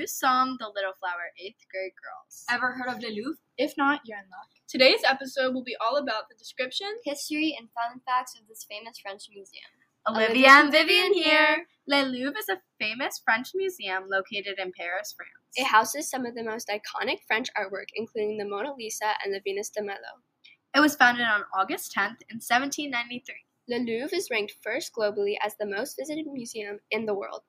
some The Little Flower 8th grade girls. Ever heard of Le Louvre? If not, you're in luck. Today's episode will be all about the description, history, and fun facts of this famous French museum. Olivia and Vivian here. Le Louvre is a famous French museum located in Paris, France. It houses some of the most iconic French artwork, including the Mona Lisa and the Venus de Milo. It was founded on August 10th in 1793. Le Louvre is ranked first globally as the most visited museum in the world.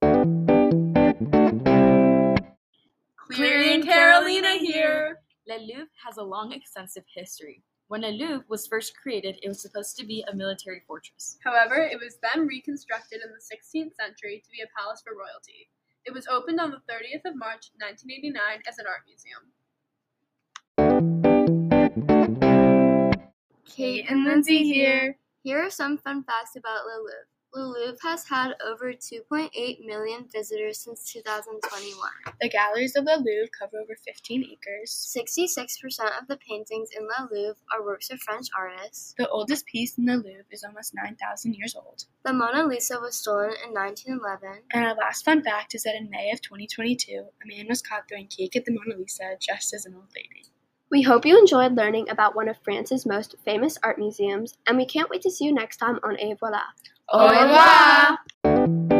Cleary and Carolina here. Le Louvre has a long, extensive history. When Le Louvre was first created, it was supposed to be a military fortress. However, it was then reconstructed in the 16th century to be a palace for royalty. It was opened on the 30th of March, 1989 as an art museum. Kate and Lindsay here. Here are some fun facts about Le Louvre. Le Louvre has had over 2.8 million visitors since 2021. The galleries of Le Louvre cover over 15 acres. 66% of the paintings in Le Louvre are works of French artists. The oldest piece in Le Louvre is almost 9,000 years old. The Mona Lisa was stolen in 1911. And our last fun fact is that in May of 2022, a man was caught throwing cake at the Mona Lisa just as an old lady. We hope you enjoyed learning about one of France's most famous art museums, and we can't wait to see you next time on Et Voilà. Au revoir!